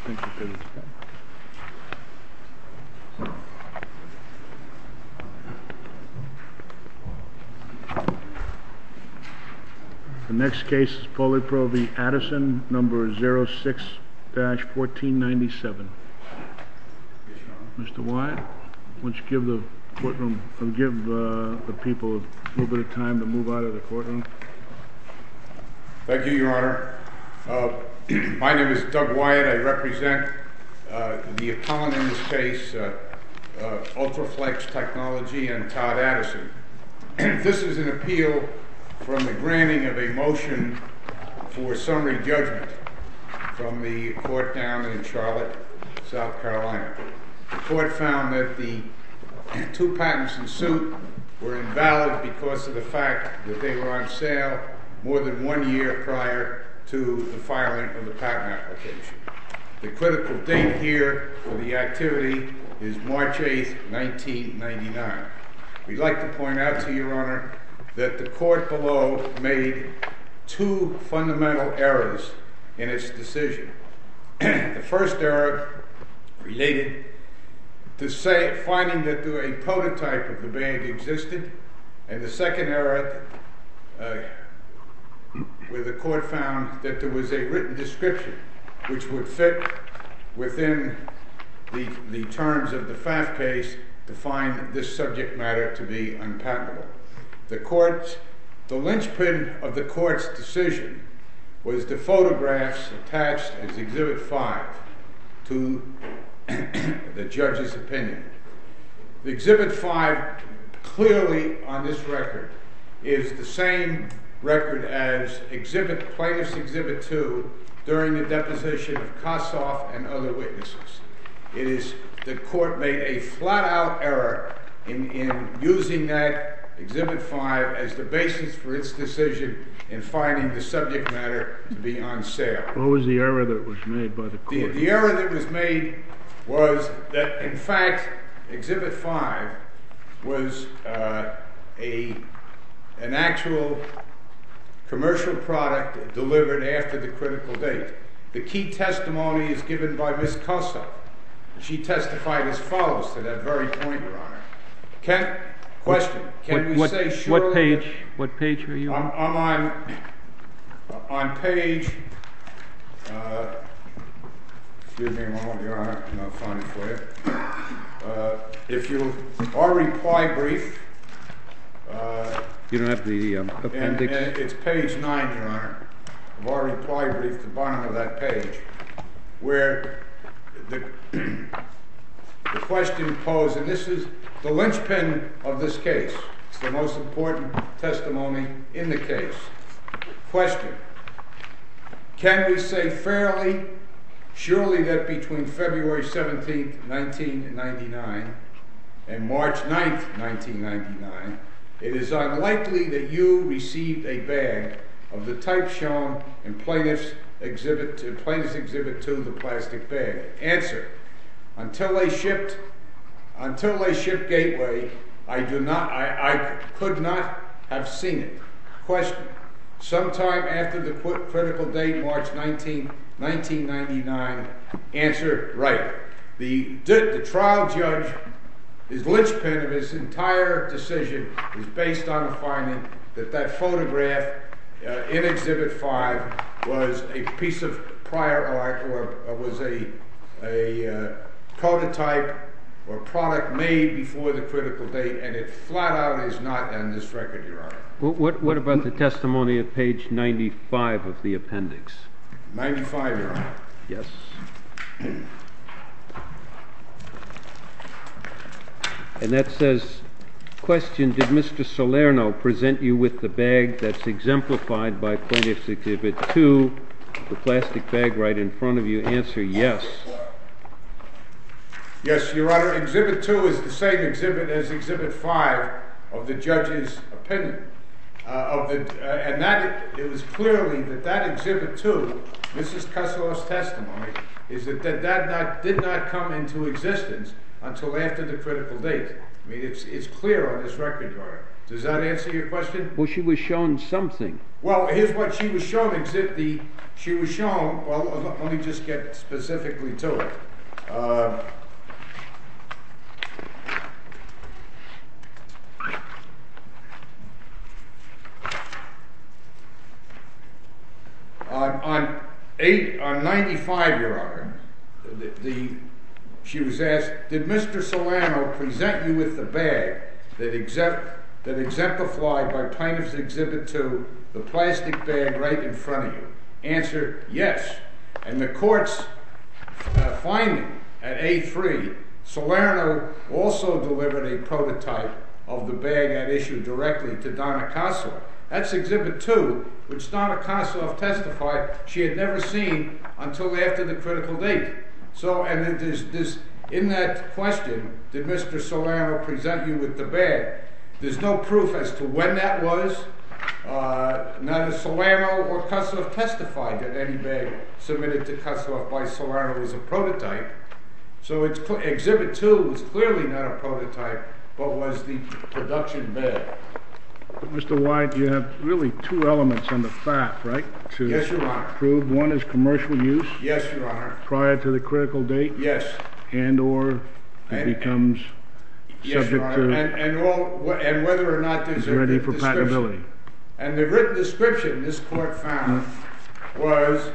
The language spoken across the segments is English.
think because it's done. The next case is Polypro v. Addison, number 06-1497. Mr. Wyatt, why don't you give the courtroom, or give the people a little bit of time to move out of the courtroom? Thank you, Your Honor. My name is Doug Wyatt. I represent the appellant in this case, Ultraflex Technology, and Todd Addison. This is an appeal from the granting of a motion for summary judgment from the court down in Charlotte, South Carolina. The court found that the two patents in suit were invalid because of the fact that they were on sale more than 1 year prior to the filing of the patent application. The critical date here for the activity is March 8th, 1999. We'd like to point out to Your Honor that the court below made two fundamental errors in its decision. The first error related to finding that a prototype of the bag existed, and the second error where the court found that there was a written description which would fit within the terms of the FAF case to find this subject matter to be unpatentable. The linchpin of the court's decision was the photographs attached as Exhibit 5 to the judge's opinion. The Exhibit 5 clearly on this record is the same record as Plaintiff's Exhibit 2 during the deposition of Kossoff and other witnesses. The court made a flat-out error in using that Exhibit 5 as the basis for its decision in finding the subject matter to be on sale. What was the error that was made by the court? The error that was made was that, in fact, Exhibit 5 was an actual commercial product delivered after the critical date. The key testimony is given by Ms. Kossoff. She testified as follows to that very point, Your Honor. Question. Can we say surely... What page are you on? I'm on page... excuse me a moment, Your Honor, and I'll find it for you. Our reply brief... you don't have the appendix? And it's page 9, Your Honor, of our reply brief, the bottom of that page, where the question posed, and this is the linchpin of this case. It's the most important testimony in the case. Question. Can we say fairly, surely that between February 17th, 1999 and March 9th, 1999, it is unlikely that you received a bag of the type shown in Plaintiff's Exhibit 2, the plastic bag? Answer. Until they shipped Gateway, I could not have seen it. Question. Sometime after the critical date, March 19, 1999. Answer. Right. The trial judge, his linchpin of his entire decision is based on the finding that photograph in Exhibit 5 was a piece of prior art, or was a prototype or product made before the critical date, and it flat out is not on this record, Your Honor. What about the testimony at page 95 of the appendix? 95, Your Honor. Yes. And that says, question, did Mr. Salerno present you with the bag that's exemplified by Plaintiff's Exhibit 2, the plastic bag right in front of you? Answer, yes. Yes, Your Honor. Exhibit 2 is the same exhibit as Exhibit 5 of the judge's opinion. And that it was clearly that Exhibit 2, Mrs. Kossoff's testimony, is that did not come into existence until after the critical date. I mean, it's clear on this record, Your Honor. Does that answer your question? Well, she was shown something. Well, here's what she was shown. She was shown, well, let me just get specifically to it. On 95, Your Honor, she was asked, did Mr. Salerno present you with the bag that exemplified by Plaintiff's Exhibit 2, the plastic bag right in front of you? Answer, yes. And the court's finding at A3, Salerno also delivered a prototype of the bag at issue directly to Donna Kossoff. That's Exhibit 2, which Donna Kossoff testified she had never seen until after the critical date. So, and there's in that question, did Mr. Salerno present you with the bag? There's no proof as to when that was. Neither Salerno or Kossoff testified that any bag submitted to Kossoff by Salerno was a prototype. So Exhibit 2 was clearly not a prototype, but was the production bag. Mr. White, you have really two elements on the FAF, right? Yes, Your Honor. Prove one is commercial use. Yes, Your Honor. Prior to the critical date. Yes. And or it becomes yes, subject to. And whether or not there's a ready for patentability. And the written description this court found was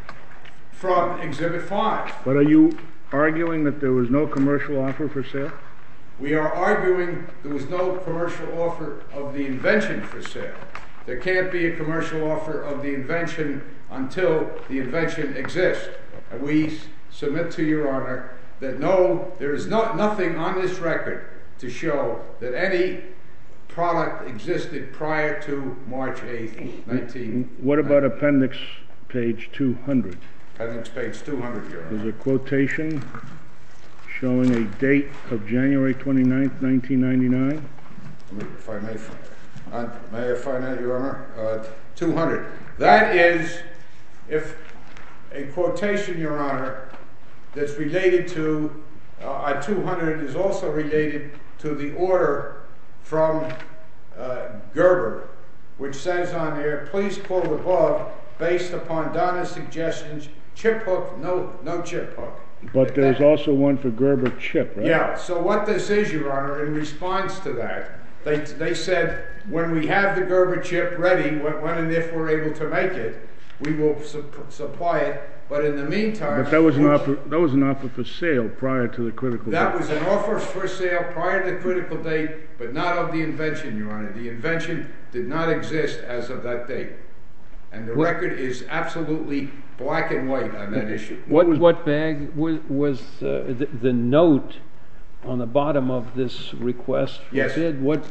from Exhibit 5. But are you arguing that there was no commercial offer for sale? We are arguing there was no commercial offer of the invention for sale. There can't be a commercial offer of the invention until the invention exists. And we submit to Your Honor that there is nothing on this record to show that any product existed prior to March 8th, 19... What about appendix page 200? Appendix page 200, Your Honor. There's a quotation showing a date of January 29th, 1999. If I may find it. May I find that, Your Honor? 200. That is, if a quotation, Your Honor, that's related to 200 is also related to the order from Gerber, which says on there, please quote above, based upon Donna's suggestions, chip hook, no chip hook. But there's also one for Gerber chip, right? Yeah, so what this is, Your Honor, in response to that, they said, when we have the Gerber chip ready, when and if we're able to make it, we will supply it. But in the meantime... But that was an offer for sale prior to the critical date. That was an offer for sale prior to the critical date, but not of the invention, Your Honor. The invention did not exist as of that date. And the record is absolutely black and white on that issue. What bag was the note on the bottom of this request for bid? What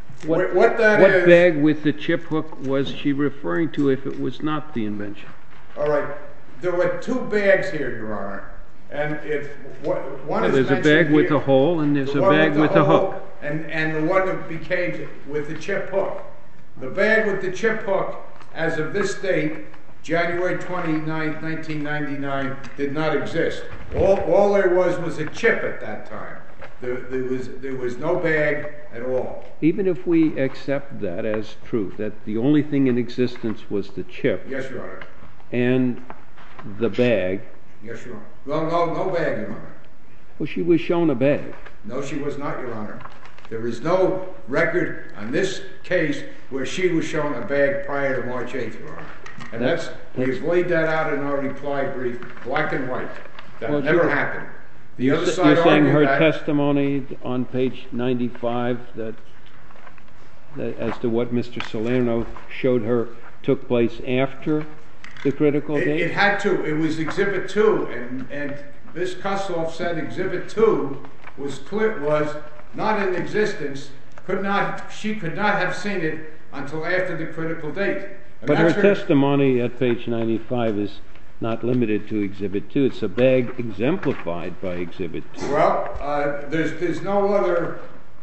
bag with the chip hook was she referring to if it was not the invention? All right. There were two bags here, Your Honor. And one is there's a bag with a hole and there's a bag with a hook. And the one that became with the chip hook. The bag with the chip hook, as of this date, January 29, 1999, did not exist. All there was a chip at that time. There was no bag at all. Even if we accept that as truth, that the only thing in existence was the chip. Yes, Your Honor. And the bag. Yes, Your Honor. No bag, Your Honor. Well, she was shown a bag. No, she was not, Your Honor. There is no record on this case where she was shown a bag prior to March 8th, Your Honor. And we've laid that out in our reply brief, black and white. That never happened. The other side you're saying her that, testimony on page 95 that as to what Mr. Salerno showed her took place after the critical date? It had to. It was Exhibit 2, and Ms. Kossoff said Exhibit 2 was not in existence. She could not have seen it until after the critical date. And but her testimony at page 95 is not limited to Exhibit 2. It's a bag exemplified by Exhibit 2. Well, there's no other...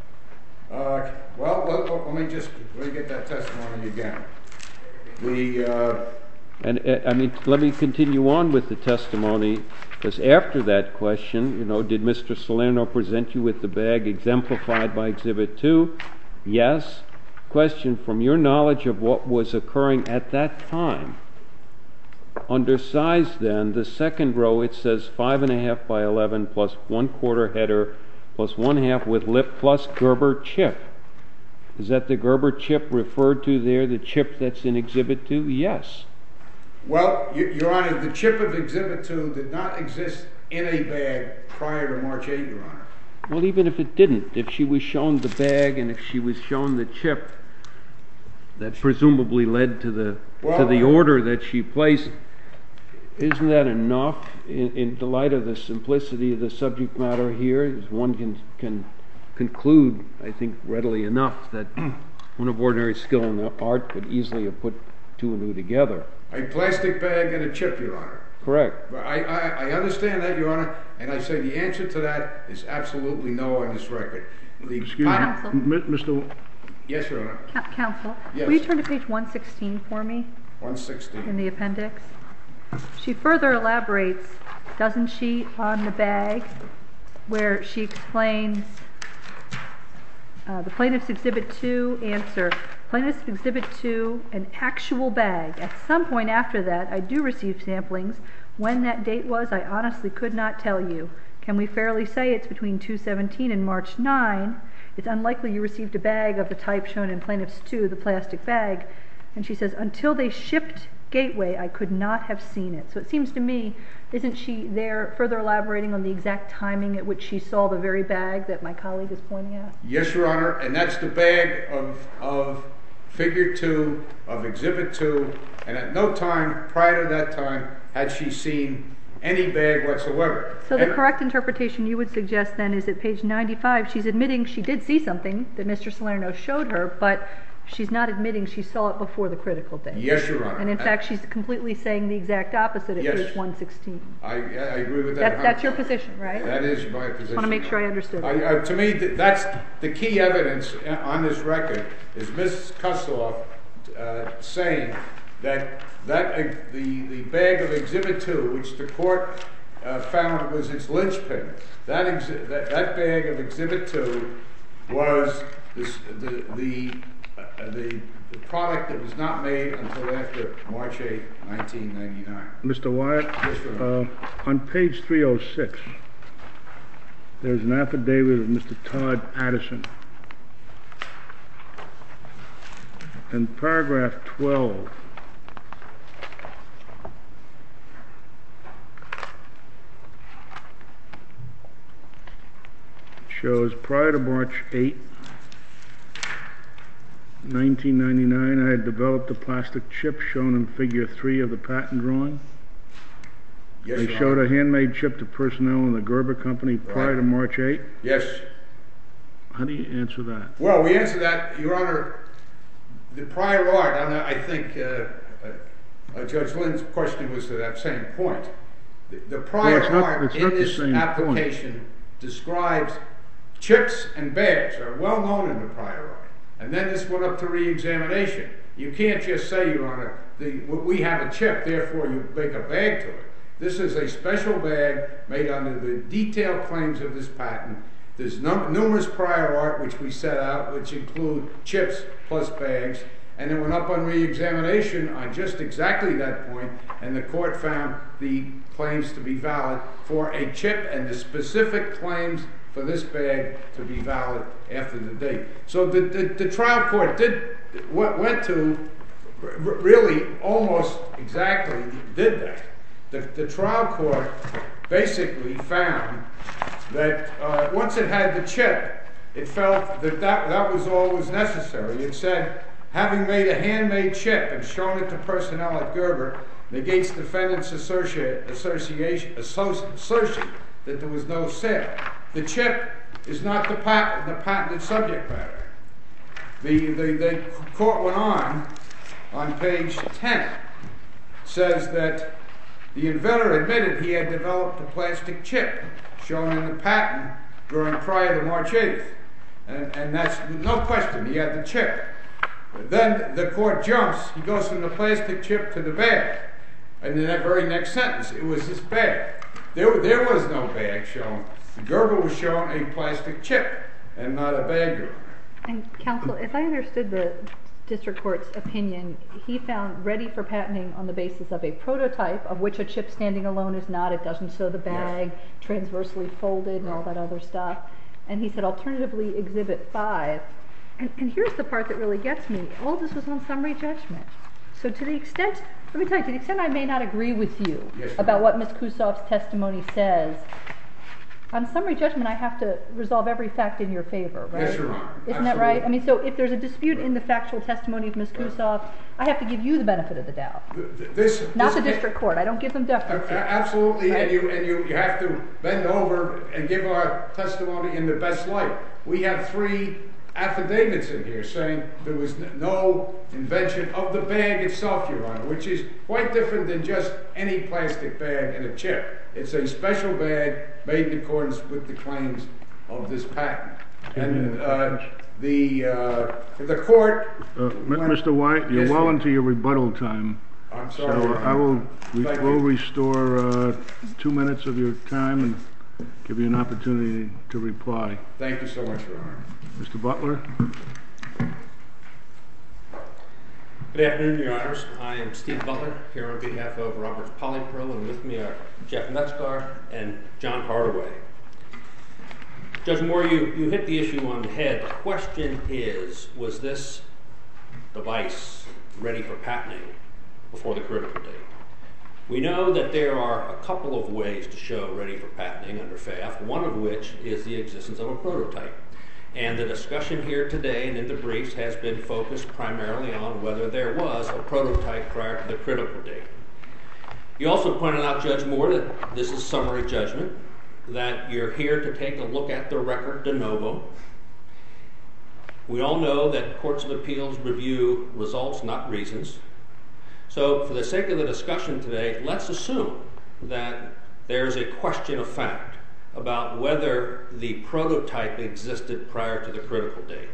let me get that testimony again. Let me continue on with the testimony, because after that question, did Mr. Salerno present you with the bag exemplified by Exhibit 2? Yes. question, from your knowledge of what was occurring at that time, under size then, the second row it says 5.5 by 11 plus 1/4 header plus 1/2 with lip plus Gerber chip. Is that the Gerber chip referred to there, the chip that's in Exhibit 2? Yes. Well, Your Honor, the chip of Exhibit 2 did not exist in a bag prior to March 8, Your Honor. Well, even if it didn't, if she was shown the bag and if she was shown the chip that presumably led to the order that she placed, isn't that enough in the light of the simplicity of the subject matter here? As one can conclude, I think, readily enough that one of ordinary skill in the art could easily have put two and two together. A plastic bag and a chip, Your Honor. Correct. I understand that, Your Honor, and I say the answer to that is absolutely no on this record. Excuse me, Counsel. Mr. Yes, Your Honor. Counsel, Yes. will you turn to page 116 for me 116. in the appendix? She further elaborates, doesn't she, on the bag, where she explains the Plaintiff's Exhibit 2 answer. Plaintiff's Exhibit 2, an actual bag. At some point after that, I do receive samplings. When that date was, I honestly could not tell you. Can we fairly say it's between 2/17 and March 9? It's unlikely you received a bag of the type shown in Plaintiff's 2, the plastic bag. And she says, until they shipped Gateway, I could not have seen it. So it seems to me, isn't she there further elaborating on the exact timing at which she saw the very bag that my colleague is pointing at? Yes, Your Honor, and that's the bag of Figure 2, of Exhibit 2, and at no time prior to that time had she seen any bag whatsoever. So the correct interpretation you would suggest then is at page 95, she's admitting she did see something that Mr. Salerno showed her, but she's not admitting she saw it before the critical date. Yes, Your Honor. And in fact, she's completely saying the exact opposite at Yes. page 116. I agree with that. That's your position, right? That is my position. Just want to make sure I understood it. To me, that's the key evidence on this record is Ms. Kustoff saying that the bag of Exhibit 2, which the court found was its linchpin, that bag of Exhibit 2 was the product that was not made until after March 8, 1999. Mr. Wyatt, Yes, Your Honor. on page 306, there's an affidavit of Mr. Todd Addison. In paragraph 12, shows prior to March 8, 1999, I had developed a plastic chip shown in figure 3 of the patent drawing. Yes, They Your showed Honor. a handmade chip to personnel in the Gerber Company prior Right. to March 8. Yes. How do you answer that? Well, we answer that, Your Honor. The prior art, and I think Judge Lynn's question was to that same point. The prior Well, art it's in not the this same application describes chips and bags are well known in the prior art. And then this went up to re-examination. You can't just say, Your Honor, we have a chip, therefore you make a bag to it. This is a special bag made under the detailed claims of this patent. There's numerous prior art which we set out, which include chips plus bags, and it went up on re-examination on just exactly that point, and the court found the claims to be valid for a chip and the specific claims for this bag to be valid after the date. So the trial court went to really almost exactly did that. The trial court basically found that once it had the chip, it felt that was all was necessary. It said, having made a handmade chip and shown it to personnel at Gerber, negates defendant's assertion that there was no sale. The chip is not the patented subject matter. The court went on page 10, says that the inventor admitted he had developed a plastic chip shown in the patent prior to March 8th. And that's no question, he had the chip. Then the court jumps, he goes from the plastic chip to the bag. And in that very next sentence, it was this bag. There was no bag shown. Gerber was shown a plastic chip and not a bag. And counsel, if I understood the district court's opinion, he found ready for patenting on the basis of a prototype of which a chip standing alone is not. It doesn't show the bag transversely folded and all that other stuff. And he said alternatively Exhibit 5. And here's the part that really gets me. All this was on summary judgment. So to the extent, let me tell you, to the extent I may not agree with you about what Ms. Kusov's testimony says, on summary judgment I have to resolve every fact in your favor, right? Yes, Your Honor. Isn't that right? I mean, so if there's a dispute in the factual testimony of Ms. Kusov, I have to give you the benefit of the doubt. Not the district court. I don't give them deference. Absolutely, right? and you have to bend over and give our testimony in the best light. We have 3 affidavits in here saying there was no invention of the bag itself, Your Honor, which is quite different than just any plastic bag and a chip. It's a special bag made in accordance with the claims of this patent. And the court... Mr. White, you're well into your rebuttal time. I'm sorry, Your So Honor. we'll restore 2 minutes of your time and give you an opportunity to reply. Thank you so much, Your Honor. Mr. Butler? Good afternoon, Your Honors. I am Steve Butler, here on behalf of Roberts Polypro, and with me are Jeff Metzgar and John Hardaway. Judge Moore, you hit the issue on the head. The question is, was this device ready for patenting before the critical date? We know that there are a couple of ways to show ready for patenting under FAF, one of which is the existence of a prototype. And the discussion here today and in the briefs has been focused primarily on whether there was a prototype prior to the critical date. You also pointed out, Judge Moore, that this is summary judgment, that you're here to take a look at the record de novo. We all know that courts of appeals review results, not reasons. So for the sake of the discussion today, let's assume that there's a question of fact about whether the prototype existed prior to the critical date.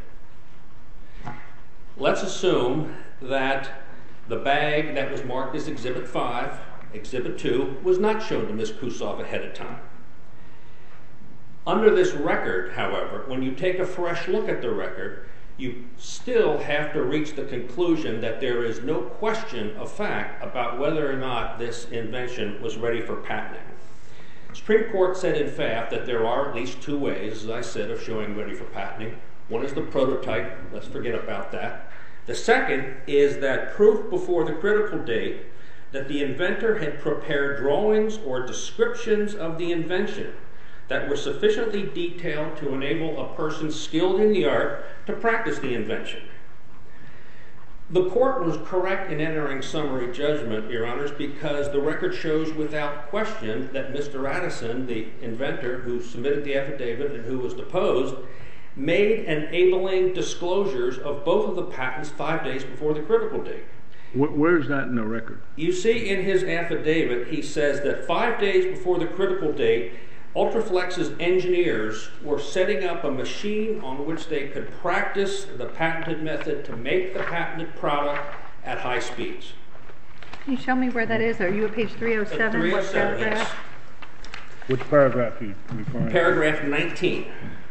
Let's assume that the bag that was marked as Exhibit 5, Exhibit 2, was not shown to Ms. Kusov ahead of time. Under this record, however, when you take a fresh look at the record, you still have to reach the conclusion that there is no question of fact about whether or not this invention was ready for patenting. The Supreme Court said in FAF that there are at least 2 ways, as I said, of showing ready for patenting. One is the prototype. Let's forget about that. The second is that proof before the critical date that the inventor had prepared drawings or descriptions of the invention that were sufficiently detailed to enable a person skilled in the art to practice the invention. The court was correct in entering summary judgment, Your Honors, because the record shows without question that Mr. Addison, the inventor who submitted the affidavit and who was deposed, made enabling disclosures of both of the patents 5 days before the critical date. Where is that in the record? You see in his affidavit, he says that 5 days before the critical date, Ultraflex's engineers were setting up a machine on which they could practice the patented method to make the patented product at high speeds. Can you show me where that is? Are you at page 307? At 307, yes. Which paragraph are you referring to? Paragraph 19.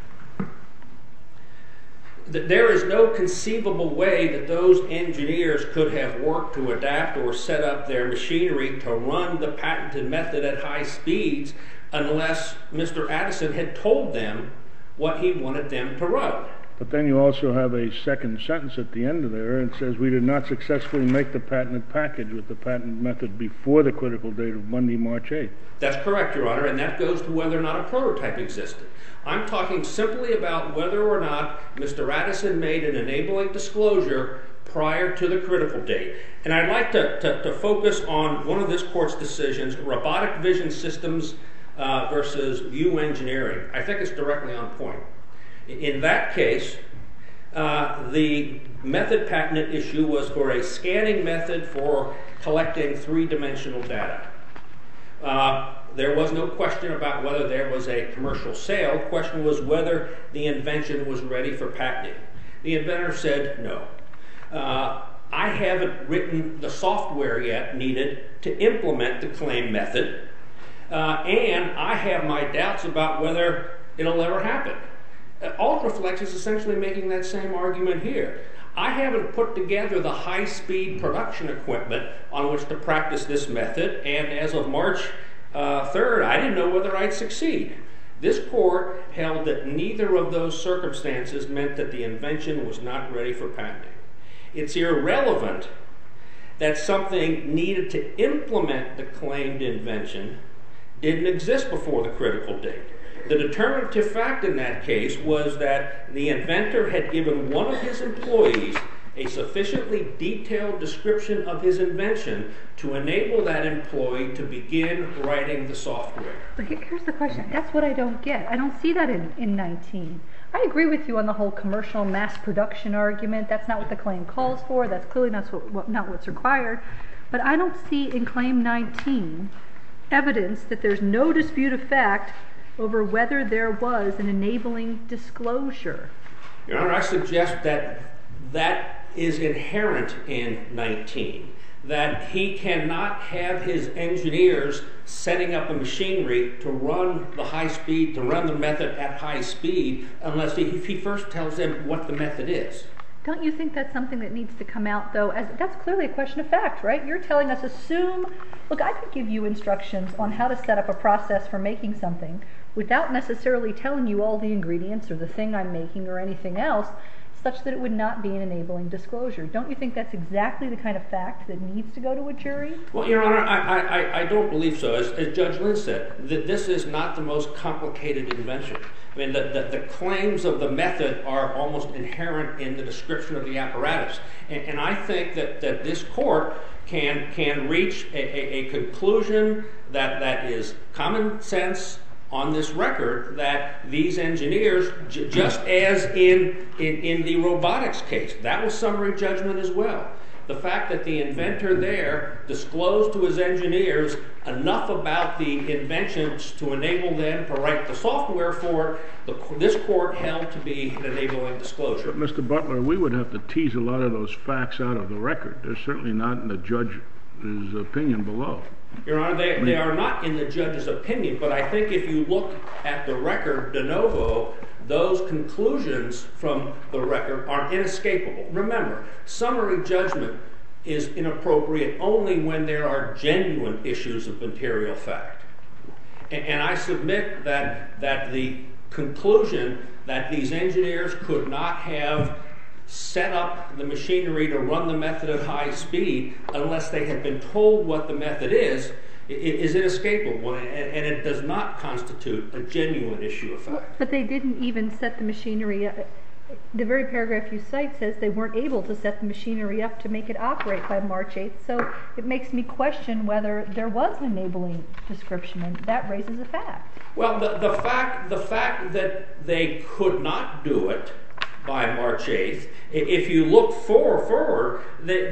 There is no conceivable way that those engineers could have worked to adapt or set up their machinery to run the patented method at high speeds unless Mr. Addison had told them what he wanted them to run. But then you also have a second sentence at the end of there, and it says, we did not successfully make the patented package with the patent method before the critical date of Monday, March 8th. That's correct, Your Honor, and that goes to whether or not a prototype existed. I'm talking simply about whether or not Mr. Addison made an enabling disclosure prior to the critical date. And I'd like to focus on one of this court's decisions, Robotic Vision Systems versus View Engineering. I think it's directly on point. In that case, the method patent issue was for a scanning method for collecting 3-dimensional data. There was no question about whether there was a commercial sale. The question was whether the invention was ready for patenting. The inventor said no. I haven't written the software yet needed to implement the claim method, and I have my doubts about whether it'll ever happen. Ultraflex is essentially making that same argument here. I haven't put together the high-speed production equipment on which to practice this method, and as of March 3rd, I didn't know whether I'd succeed. This court held that neither of those circumstances meant that the invention was not ready for patenting. It's irrelevant that something needed to implement the claimed invention didn't exist before the critical date. The determinative fact in that case was that the inventor had given one of his employees a sufficiently detailed description of his invention to enable that employee to begin writing the software. But here's the question. That's what I don't get. I don't see that in 19. I agree with you on the whole commercial mass production argument. That's not what the claim calls for. That's clearly not what's required. But I don't see in Claim 19 evidence that there's no dispute of fact over whether there was an enabling disclosure. Your Honor, I suggest that that is inherent in 19, that he cannot have his engineers setting up a machinery to run the high speed, to run the method at high speed, unless he first tells them what the method is. Don't you think that's something that needs to come out, though? That's clearly a question of fact, right? You're telling us look, I could give you instructions on how to set up a process for making something without necessarily telling you all the ingredients or the thing I'm making or anything else, such that it would not be an enabling disclosure. Don't you think that's exactly the kind of fact that needs to go to a jury? Well, Your Honor, I don't believe so. As Judge Lynn said, that this is not the most complicated invention. I mean, the claims of the method are almost inherent in the description of the apparatus. And I think that this court can reach a conclusion that is common sense on this record, that these engineers, just as in the robotics case, that was summary judgment as well. The fact that the inventor there disclosed to his engineers enough about the inventions to enable them to write the software for it, this court held to be an enabling disclosure. But Mr. Butler, we would have to tease a lot of those facts out of the record. They're certainly not in the judge's opinion below. Your Honor, they are not in the judge's opinion, but I think if you look at the record de novo, those conclusions from the record are inescapable. Remember, summary judgment is inappropriate only when there are genuine issues of material fact. And I submit that the conclusion that these engineers could not have set up the machinery to run the method at high speed unless they had been told what the method is inescapable, and it does not constitute a genuine issue of fact. But they didn't even set the machinery up. The very paragraph you cite says they weren't able to set the machinery up to make it operate by March 8th, so it makes me question whether there was an enabling description, and that raises a fact. Well, the fact that they could not do it by March 8th, if you look forward,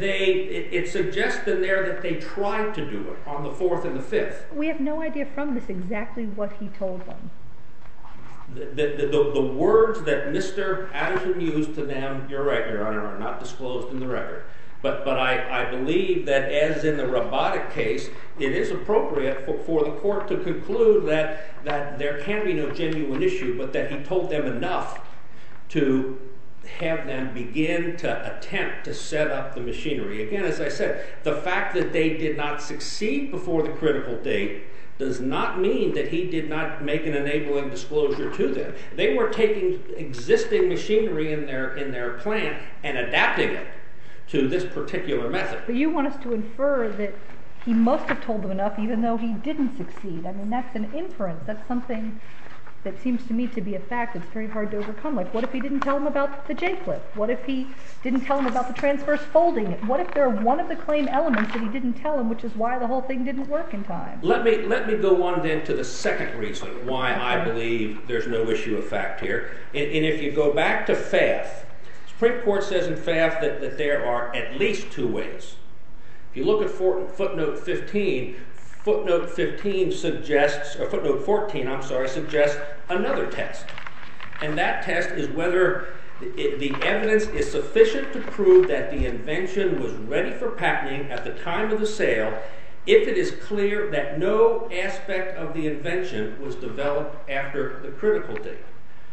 it suggests in there that they tried to do it on the 4th and the 5th. We have no idea from this exactly what he told them. The words that Mr. Addison used to them, you're right, Your Honor, are not disclosed in the record. But I believe that, as in the robotic case, it is appropriate for the court to conclude that there can be no genuine issue, but that he told them enough to have them begin to attempt to set up the machinery. Again, as I said, the fact that they did not succeed before the critical date does not mean that he did not make an enabling disclosure to them. They were taking existing machinery in their plant and adapting it to this particular method. But you want us to infer that he must have told them enough even though he didn't succeed. I mean, that's an inference. That's something that seems to me to be a fact that's very hard to overcome. Like, what if he didn't tell them about the J-clip? What if he didn't tell them about the transverse folding? What if they're one of the claim elements that he didn't tell them, which is why the whole thing didn't work in time? Let me go on then to the second reason why I believe there's no issue of fact here. And if you go back to FAF, the Supreme Court says in FAF that there are at least two ways. If you look at footnote 15, footnote 14 suggests another test. And that test is whether the evidence is sufficient to prove that the invention was ready for patenting at the time of the sale if it is clear that no aspect of the invention was developed after the critical date.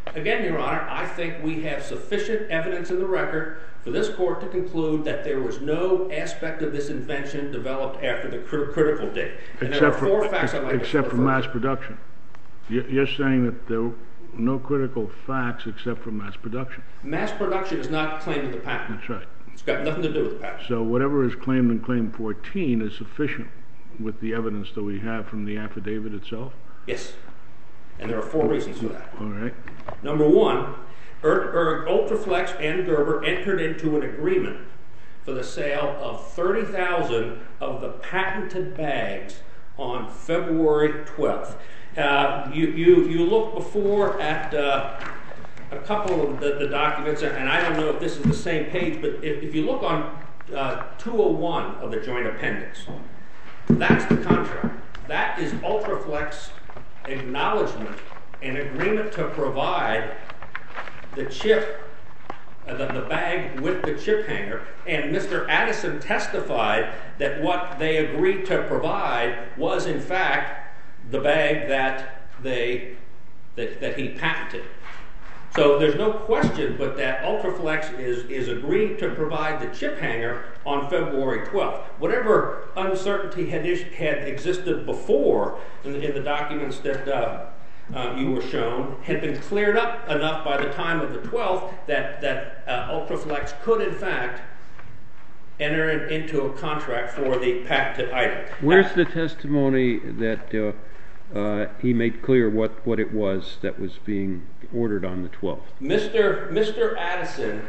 Again, Your Honor, I think we have sufficient evidence in the record for this court to conclude that there was no aspect of this invention developed after the critical date. And there are four facts I'd like to except for mass production. You're saying that there were no critical facts except for mass production. Mass production is not claimed in the patent. That's right. It's got nothing to do with the patent. So whatever is claimed in Claim 14 is sufficient with the evidence that we have from the affidavit itself? Yes. And there are four reasons for that. All right. Number one, Ultraflex and Gerber entered into an agreement for the sale of 30,000 of the patented bags on February 12th. You look before at a couple of the documents, and I don't know if this is the same page, but if you look on 201 of the joint appendix, that's the contract. That is Ultraflex acknowledgement and agreement to provide the chip, the bag with the chip hanger, and Mr. Addison testified that what they agreed to provide was in fact the bag that he patented. So there's no question but that Ultraflex is agreeing to provide the chip hanger on February 12th. Whatever uncertainty had existed before in the documents that you were shown had been cleared up enough by the time of the 12th that Ultraflex could in fact enter into a contract for the patented item. Where's the testimony that he made clear what it was that was being ordered on the 12th? Mr. Addison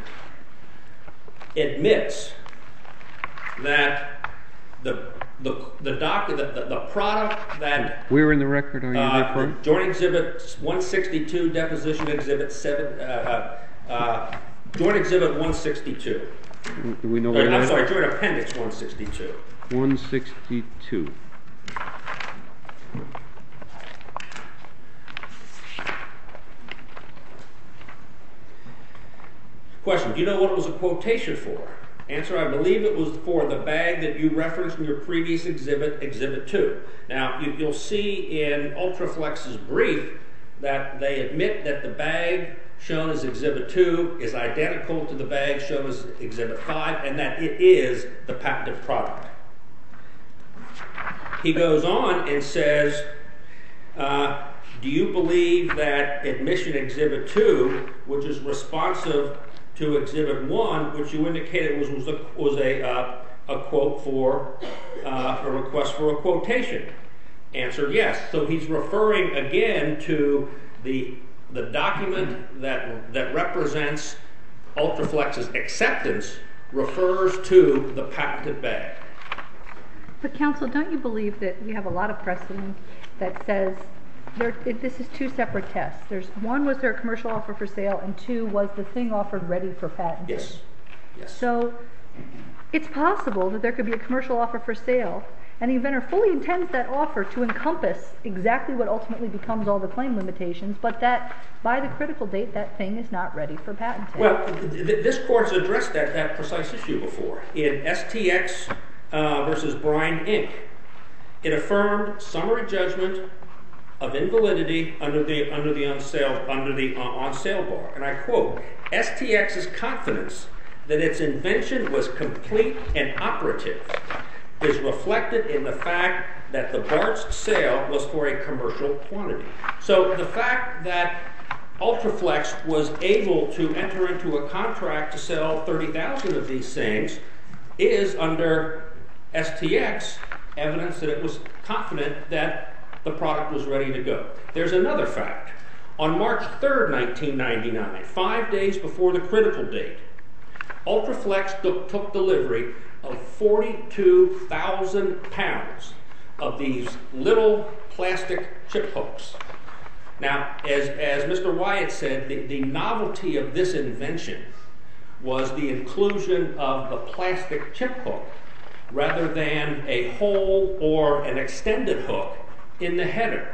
admits that the product that... Where in the record are you referring? Joint Exhibit 162, Deposition Exhibit 7, Joint Exhibit 162. Do we know where I'm sorry, Joint Appendix 162. 162. Question, do you know what it was a quotation for? Answer, I believe it was for the bag that you referenced in your previous exhibit, Exhibit 2. Now, you'll see in Ultraflex's brief that they admit that the bag shown as Exhibit 2 is identical to the bag shown as Exhibit 5, and that it is the patented product. He goes on and says, do you believe that Admission Exhibit 2, which is responsive to Exhibit 1, which you indicated was a quote for a request for a quotation? Answer, yes. So he's referring again to the document that represents Ultraflex's acceptance refers to the patented bag. But counsel, don't you believe that we have a lot of precedent that says this is two separate tests? One was there a commercial offer for sale, and two was the thing offered ready for patenting. Yes. So it's possible that there could be a commercial offer for sale, and the inventor fully intends that offer to encompass exactly what ultimately becomes all the claim limitations, but that by the critical date that thing is not ready for patenting. Well, this court's addressed that precise issue before. In STX versus Brine Inc., it affirmed summary judgment of invalidity under the on sale bar, and I quote, STX's confidence that its invention was complete and operative is reflected in the fact that the Bart's sale was for a commercial quantity. So the fact that Ultraflex was able to enter into a contract to sell 30,000 of these things is, under STX, evidence that it was confident that the product was ready to go. There's another fact. On March 3rd, 1999, 5 days before the critical date, Ultraflex took delivery of 42,000 pounds of these little plastic chip hooks. Now, as Mr. Wyatt said, the novelty of this invention was the inclusion of the plastic chip hook rather than a hole or an extended hook in the header.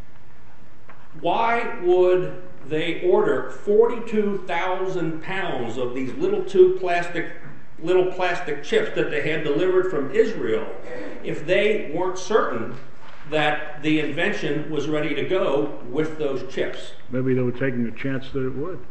Why would they order 42,000 pounds of these little plastic chips that they had delivered from Israel if they weren't certain that the invention was ready to go with those chips. Maybe they were taking a chance that it would.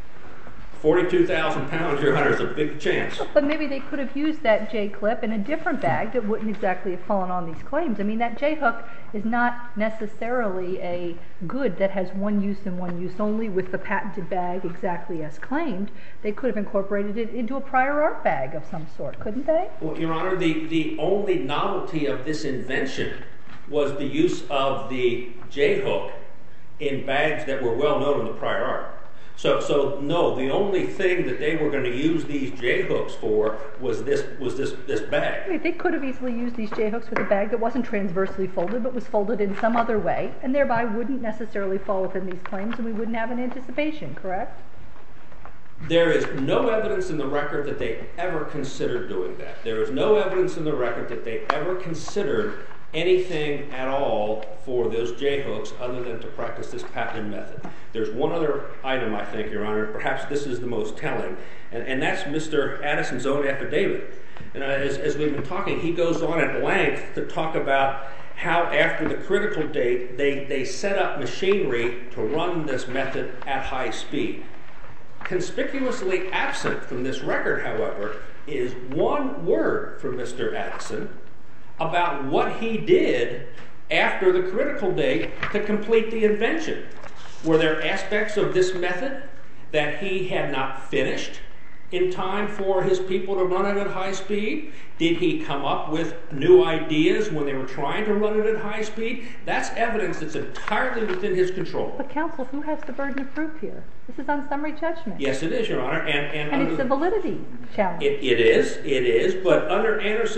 42,000 pounds, Your Honor, is a big chance. But maybe they could have used that J-clip in a different bag that wouldn't exactly have fallen on these claims. I mean, that J-hook is not necessarily a good that has one use and one use only with the patented bag exactly as claimed. They could have incorporated it into a prior art bag of some sort, couldn't they? Well, Your Honor, the only novelty of this invention was the use of the J-hook in bags that were well known in the prior art. So no, the only thing that they were going to use these J-hooks for was this bag. Wait, they could have easily used these J-hooks with a bag that wasn't transversely folded but was folded in some other way, and thereby wouldn't necessarily fall within these claims, and we wouldn't have an anticipation, correct? There is no evidence in the record that they ever considered doing that. There is no evidence in the record that they ever considered anything at all for those J-hooks other than to practice this patented method. There's one other item, I think, Your Honor, perhaps this is the most telling, and that's Mr. Addison's own affidavit. And as we've been talking, he goes on at length to talk about how after the critical date, they set up machinery to run this method at high speed. Conspicuously absent from this record, however, is one word from Mr. Addison about what he did after the critical date to complete the invention. Were there aspects of this method that he had not finished in time for his people to run it at high speed? Did he come up with new ideas when they were trying to run it at high speed? That's evidence that's entirely within his control. But counsel, who has the burden of proof here? This is on summary judgment. Yes, it is, Your Honor. And it's a validity challenge. It is, but under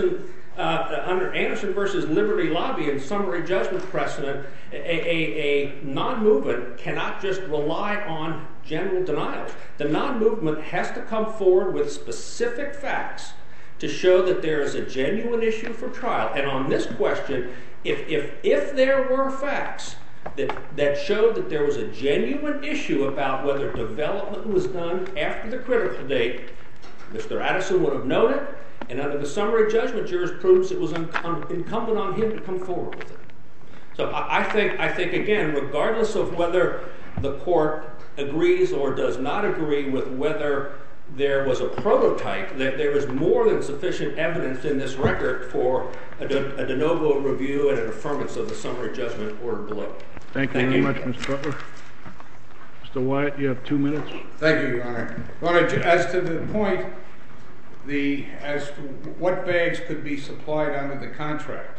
Anderson versus Liberty Lobby and summary judgment precedent, a non-movement cannot just rely on general denials. The non-movement has to come forward with specific facts to show that there is a genuine issue for trial. And on this question, if there were facts that showed that there was a genuine issue about whether development was done after the critical date, Mr. Addison would have known it, and under the summary judgment jurisprudence, it was incumbent on him to come forward with it. So I think again, regardless of whether the court agrees or does not agree with whether there was a prototype, that there is more than sufficient evidence in this record for a de novo review and an affirmance of the summary judgment order below. Thank you very much, Mr. Butler. Mr. Wyatt, you have 2 minutes. Thank you, Your Honor. As to the point, as to what bags could be supplied under the contract,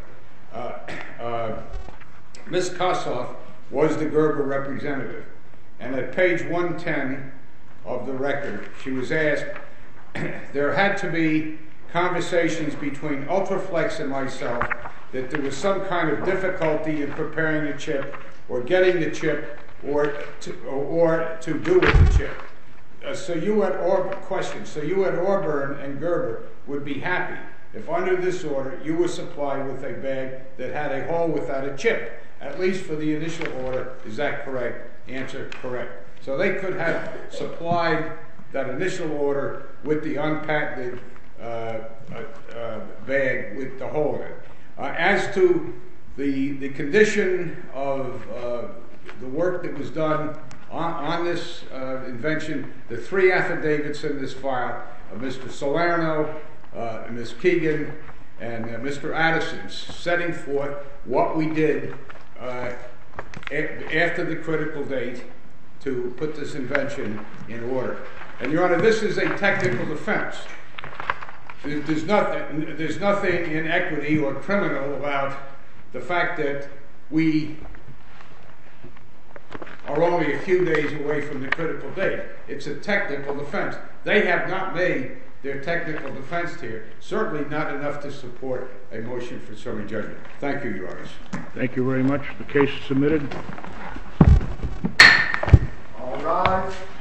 Ms. Kossoff was the Gerber representative, and at page 110 of the record, she was asked, there had to be conversations between Ultraflex and myself that there was some kind of difficulty in preparing the chip or getting the chip or to do with the chip. So you at Auburn and Gerber would be happy if under this order you were supplied with a bag that had a hole without a chip, at least for the initial order. Is that correct? Answer, correct. So they could have supplied that initial order with the unpatented bag with the hole in it. As to the condition of the work that was done on this invention, the 3 affidavits in this file of Mr. Salerno, Ms. Keegan, and Mr. Addison setting forth what we did after the critical date to put this invention in order. And Your Honor, this is a technical defense. There's nothing in equity or criminal about the fact that we are only a few days away from the critical date. It's a technical defense. They have not made their technical defense here, certainly not enough to support a motion for summary judgment. Thank you, Your Honor. Thank you very much. The case is submitted. All rise.